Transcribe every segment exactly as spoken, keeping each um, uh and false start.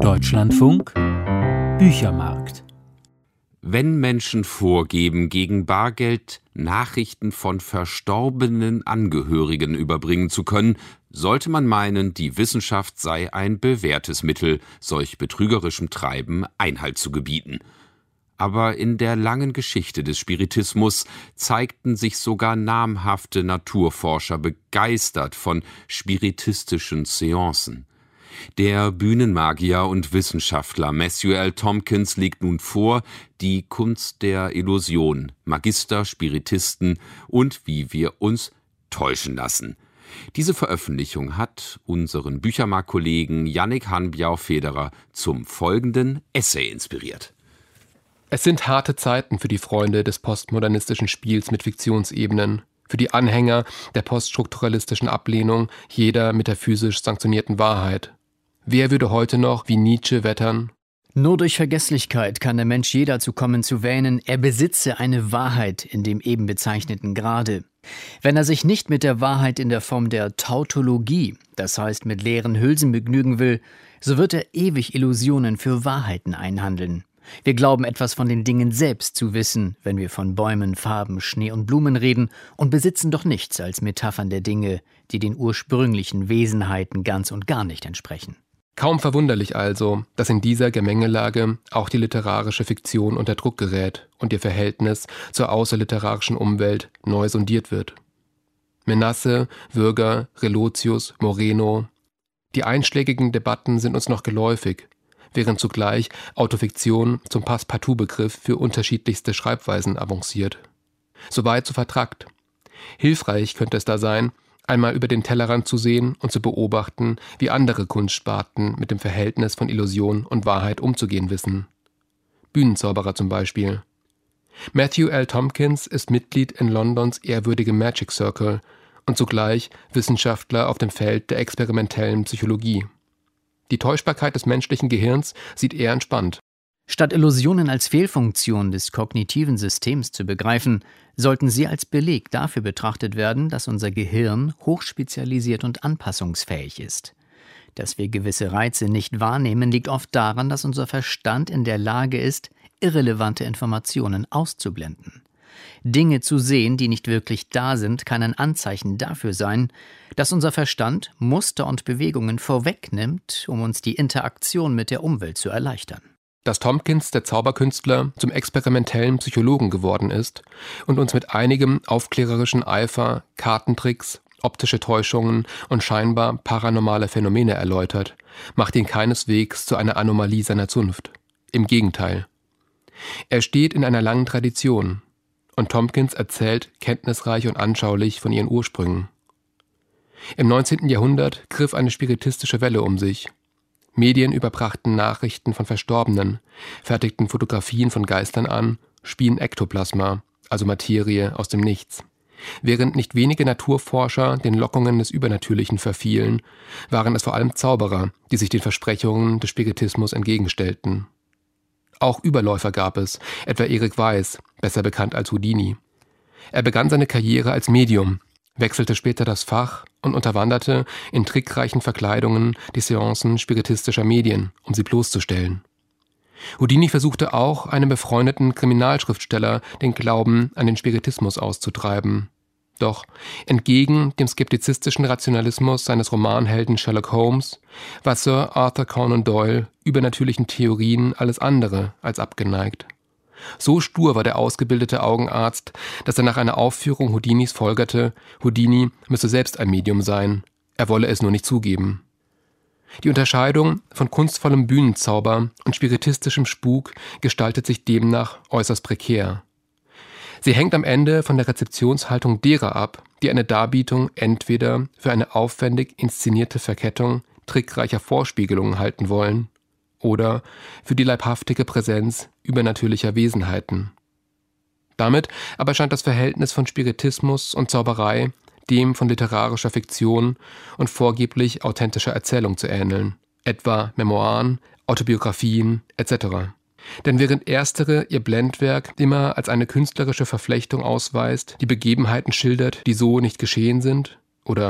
Deutschlandfunk Büchermarkt. Wenn Menschen vorgeben, gegen Bargeld Nachrichten von verstorbenen Angehörigen überbringen zu können, sollte man meinen, die Wissenschaft sei ein bewährtes Mittel, solch betrügerischem Treiben Einhalt zu gebieten. Aber in der langen Geschichte des Spiritismus zeigten sich sogar namhafte Naturforscher begeistert von spiritistischen Seancen. Der Bühnenmagier und Wissenschaftler Matthew L. Tompkins legt nun vor, die Kunst der Illusion, Magister, Spiritisten und wie wir uns täuschen lassen. Diese Veröffentlichung hat unseren Büchermarkt-Kollegen Yannick Hanbjau-Federer zum folgenden Essay inspiriert. Es sind harte Zeiten für die Freunde des postmodernistischen Spiels mit Fiktionsebenen, für die Anhänger der poststrukturalistischen Ablehnung jeder metaphysisch sanktionierten Wahrheit. Wer würde heute noch wie Nietzsche wettern? Nur durch Vergesslichkeit kann der Mensch je dazu kommen zu wähnen, er besitze eine Wahrheit in dem eben bezeichneten Grade. Wenn er sich nicht mit der Wahrheit in der Form der Tautologie, das heißt mit leeren Hülsen begnügen will, so wird er ewig Illusionen für Wahrheiten einhandeln. Wir glauben etwas von den Dingen selbst zu wissen, wenn wir von Bäumen, Farben, Schnee und Blumen reden, und besitzen doch nichts als Metaphern der Dinge, die den ursprünglichen Wesenheiten ganz und gar nicht entsprechen. Kaum verwunderlich also, dass in dieser Gemengelage auch die literarische Fiktion unter Druck gerät und ihr Verhältnis zur außerliterarischen Umwelt neu sondiert wird. Menasse, Würger, Relotius, Moreno. Die einschlägigen Debatten sind uns noch geläufig, während zugleich Autofiktion zum Passepartout-Begriff für unterschiedlichste Schreibweisen avanciert. Soweit so vertrackt. Hilfreich könnte es da sein, einmal über den Tellerrand zu sehen und zu beobachten, wie andere Kunstsparten mit dem Verhältnis von Illusion und Wahrheit umzugehen wissen. Bühnenzauberer zum Beispiel. Matthew L. Tompkins ist Mitglied in Londons ehrwürdigem Magic Circle und zugleich Wissenschaftler auf dem Feld der experimentellen Psychologie. Die Täuschbarkeit des menschlichen Gehirns sieht er entspannt. Statt Illusionen als Fehlfunktion des kognitiven Systems zu begreifen, sollten sie als Beleg dafür betrachtet werden, dass unser Gehirn hochspezialisiert und anpassungsfähig ist. Dass wir gewisse Reize nicht wahrnehmen, liegt oft daran, dass unser Verstand in der Lage ist, irrelevante Informationen auszublenden. Dinge zu sehen, die nicht wirklich da sind, kann ein Anzeichen dafür sein, dass unser Verstand Muster und Bewegungen vorwegnimmt, um uns die Interaktion mit der Umwelt zu erleichtern. Dass Tompkins, der Zauberkünstler, zum experimentellen Psychologen geworden ist und uns mit einigem aufklärerischen Eifer Kartentricks, optische Täuschungen und scheinbar paranormale Phänomene erläutert, macht ihn keineswegs zu einer Anomalie seiner Zunft. Im Gegenteil. Er steht in einer langen Tradition, und Tompkins erzählt kenntnisreich und anschaulich von ihren Ursprüngen. Im neunzehnten Jahrhundert griff eine spiritistische Welle um sich. Medien überbrachten Nachrichten von Verstorbenen, fertigten Fotografien von Geistern an, spien Ektoplasma, also Materie aus dem Nichts. Während nicht wenige Naturforscher den Lockungen des Übernatürlichen verfielen, waren es vor allem Zauberer, die sich den Versprechungen des Spiritismus entgegenstellten. Auch Überläufer gab es, etwa Erik Weiss, besser bekannt als Houdini. Er begann seine Karriere als Medium, wechselte später das Fach und unterwanderte in trickreichen Verkleidungen die Seancen spiritistischer Medien, um sie bloßzustellen. Houdini versuchte auch, einem befreundeten Kriminalschriftsteller den Glauben an den Spiritismus auszutreiben. Doch entgegen dem skeptizistischen Rationalismus seines Romanhelden Sherlock Holmes war Sir Arthur Conan Doyle übernatürlichen Theorien alles andere als abgeneigt. So stur war der ausgebildete Augenarzt, dass er nach einer Aufführung Houdinis folgerte, Houdini müsse selbst ein Medium sein, er wolle es nur nicht zugeben. Die Unterscheidung von kunstvollem Bühnenzauber und spiritistischem Spuk gestaltet sich demnach äußerst prekär. Sie hängt am Ende von der Rezeptionshaltung derer ab, die eine Darbietung entweder für eine aufwendig inszenierte Verkettung trickreicher Vorspiegelungen halten wollen oder für die leibhaftige Präsenz übernatürlicher Wesenheiten. Damit aber scheint das Verhältnis von Spiritismus und Zauberei dem von literarischer Fiktion und vorgeblich authentischer Erzählung zu ähneln, etwa Memoiren, Autobiografien et cetera. Denn während erstere ihr Blendwerk immer als eine künstlerische Verflechtung ausweist, die Begebenheiten schildert, die so nicht geschehen sind, oder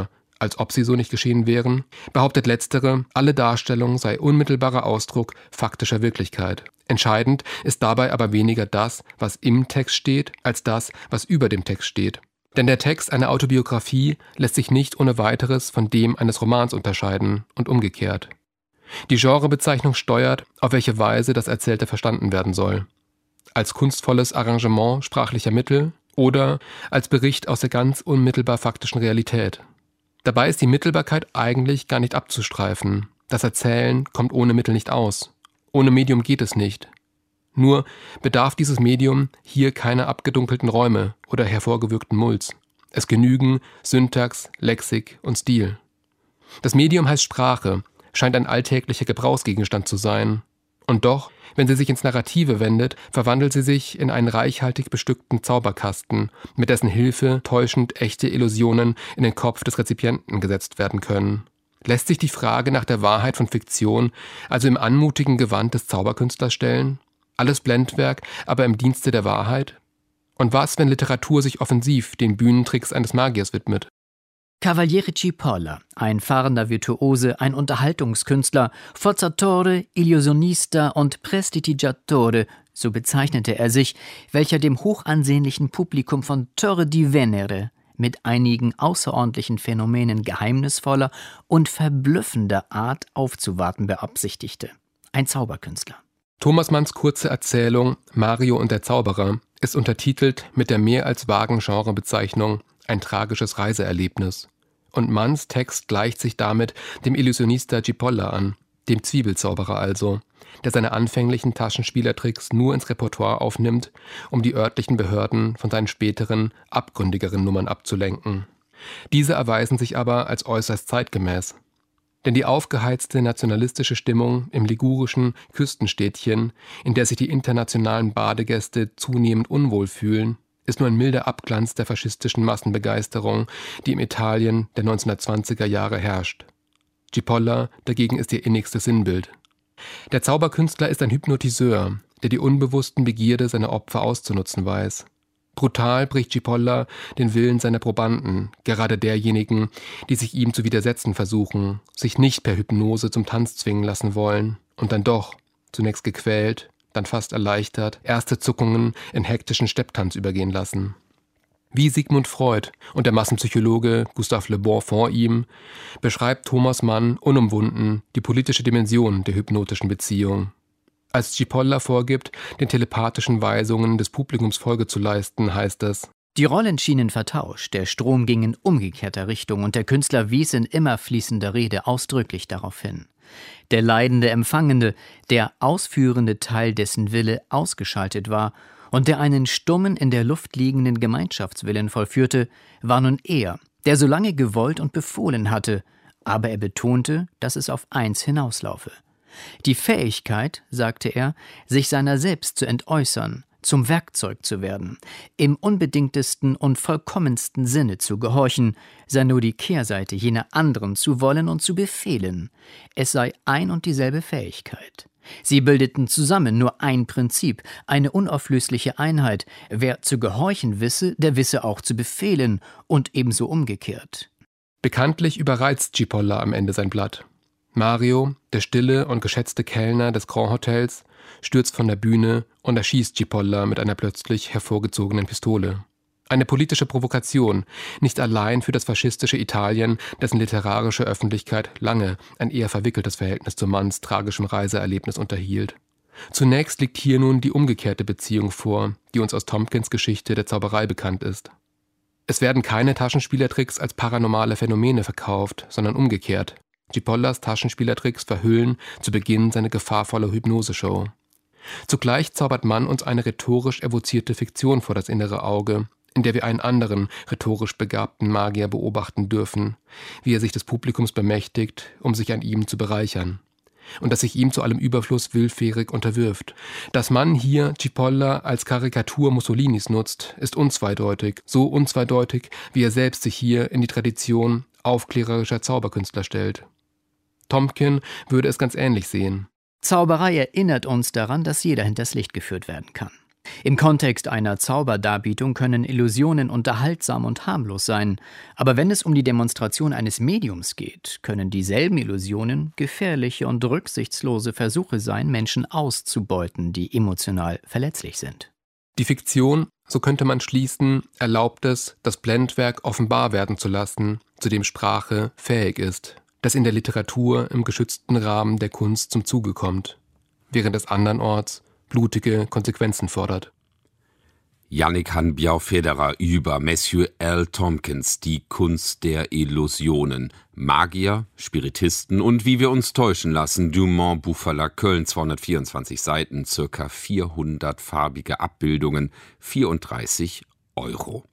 als ob sie so nicht geschehen wären, behauptet letztere, alle Darstellung sei unmittelbarer Ausdruck faktischer Wirklichkeit. Entscheidend ist dabei aber weniger das, was im Text steht, als das, was über dem Text steht. Denn der Text einer Autobiografie lässt sich nicht ohne weiteres von dem eines Romans unterscheiden und umgekehrt. Die Genrebezeichnung steuert, auf welche Weise das Erzählte verstanden werden soll. Als kunstvolles Arrangement sprachlicher Mittel oder als Bericht aus der ganz unmittelbar faktischen Realität. Dabei ist die Mittelbarkeit eigentlich gar nicht abzustreifen. Das Erzählen kommt ohne Mittel nicht aus. Ohne Medium geht es nicht. Nur bedarf dieses Medium hier keiner abgedunkelten Räume oder hervorgewirkten Mulls. Es genügen Syntax, Lexik und Stil. Das Medium heißt Sprache, scheint ein alltäglicher Gebrauchsgegenstand zu sein. Und doch, wenn sie sich ins Narrative wendet, verwandelt sie sich in einen reichhaltig bestückten Zauberkasten, mit dessen Hilfe täuschend echte Illusionen in den Kopf des Rezipienten gesetzt werden können. Lässt sich die Frage nach der Wahrheit von Fiktion also im anmutigen Gewand des Zauberkünstlers stellen? Alles Blendwerk, aber im Dienste der Wahrheit? Und was, wenn Literatur sich offensiv den Bühnentricks eines Magiers widmet? Cavaliere Cipolla, ein fahrender Virtuose, ein Unterhaltungskünstler, Forzatore, Illusionista und Prestidigiatore, so bezeichnete er sich, welcher dem hochansehnlichen Publikum von Torre di Venere mit einigen außerordentlichen Phänomenen geheimnisvoller und verblüffender Art aufzuwarten beabsichtigte. Ein Zauberkünstler. Thomas Manns kurze Erzählung »Mario und der Zauberer« ist untertitelt mit der mehr als vagen Genrebezeichnung »Ein tragisches Reiseerlebnis«. Und Manns Text gleicht sich damit dem Illusionista Cipolla an, dem Zwiebelzauberer also, der seine anfänglichen Taschenspielertricks nur ins Repertoire aufnimmt, um die örtlichen Behörden von seinen späteren, abgründigeren Nummern abzulenken. Diese erweisen sich aber als äußerst zeitgemäß. Denn die aufgeheizte nationalistische Stimmung im ligurischen Küstenstädtchen, in der sich die internationalen Badegäste zunehmend unwohl fühlen, ist nur ein milder Abglanz der faschistischen Massenbegeisterung, die im Italien der neunzehnhundertzwanziger Jahre herrscht. Cipolla dagegen ist ihr innigstes Sinnbild. Der Zauberkünstler ist ein Hypnotiseur, der die unbewussten Begierde seiner Opfer auszunutzen weiß. Brutal bricht Cipolla den Willen seiner Probanden, gerade derjenigen, die sich ihm zu widersetzen versuchen, sich nicht per Hypnose zum Tanz zwingen lassen wollen und dann doch, zunächst gequält, dann fast erleichtert, erste Zuckungen in hektischen Stepptanz übergehen lassen. Wie Sigmund Freud und der Massenpsychologe Gustave Le Bon vor ihm beschreibt Thomas Mann unumwunden die politische Dimension der hypnotischen Beziehung. Als Cipolla vorgibt, den telepathischen Weisungen des Publikums Folge zu leisten, heißt es: Die Rollen schienen vertauscht, der Strom ging in umgekehrter Richtung und der Künstler wies in immer fließender Rede ausdrücklich darauf hin. Der leidende Empfangende, der ausführende Teil, dessen Wille ausgeschaltet war und der einen stummen, in der Luft liegenden Gemeinschaftswillen vollführte, war nun er, der so lange gewollt und befohlen hatte, aber er betonte, dass es auf eins hinauslaufe. Die Fähigkeit, sagte er, sich seiner selbst zu entäußern, zum Werkzeug zu werden, im unbedingtesten und vollkommensten Sinne zu gehorchen, sei nur die Kehrseite jener anderen zu wollen und zu befehlen. Es sei ein und dieselbe Fähigkeit. Sie bildeten zusammen nur ein Prinzip, eine unauflösliche Einheit. Wer zu gehorchen wisse, der wisse auch zu befehlen und ebenso umgekehrt. Bekanntlich überreizt Cipolla am Ende sein Blatt. Mario, der stille und geschätzte Kellner des Grand Hotels, stürzt von der Bühne und erschießt Cipolla mit einer plötzlich hervorgezogenen Pistole. Eine politische Provokation, nicht allein für das faschistische Italien, dessen literarische Öffentlichkeit lange ein eher verwickeltes Verhältnis zu Manns tragischem Reiseerlebnis unterhielt. Zunächst liegt hier nun die umgekehrte Beziehung vor, die uns aus Tomkins Geschichte der Zauberei bekannt ist. Es werden keine Taschenspielertricks als paranormale Phänomene verkauft, sondern umgekehrt. Cipollas Taschenspielertricks verhüllen zu Beginn seine gefahrvolle Hypnoseshow. Zugleich zaubert Mann uns eine rhetorisch evozierte Fiktion vor das innere Auge, in der wir einen anderen, rhetorisch begabten Magier beobachten dürfen, wie er sich des Publikums bemächtigt, um sich an ihm zu bereichern. Und dass sich ihm zu allem Überfluss willfährig unterwirft. Dass Mann hier Cipolla als Karikatur Mussolinis nutzt, ist unzweideutig, so unzweideutig, wie er selbst sich hier in die Tradition aufklärerischer Zauberkünstler stellt. Tomkin würde es ganz ähnlich sehen. Zauberei erinnert uns daran, dass jeder hinters Licht geführt werden kann. Im Kontext einer Zauberdarbietung können Illusionen unterhaltsam und harmlos sein, aber wenn es um die Demonstration eines Mediums geht, können dieselben Illusionen gefährliche und rücksichtslose Versuche sein, Menschen auszubeuten, die emotional verletzlich sind. Die Fiktion, so könnte man schließen, erlaubt es, das Blendwerk offenbar werden zu lassen, zu dem Sprache fähig ist, das in der Literatur im geschützten Rahmen der Kunst zum Zuge kommt, während es andernorts blutige Konsequenzen fordert. Yannick Hanbiau-Federer über Matthew L. Tompkins, die Kunst der Illusionen. Magier, Spiritisten und wie wir uns täuschen lassen. Dumont, Buchverlag Köln, zweihundertvierundzwanzig Seiten, circa vierhundert farbige Abbildungen, vierunddreißig Euro.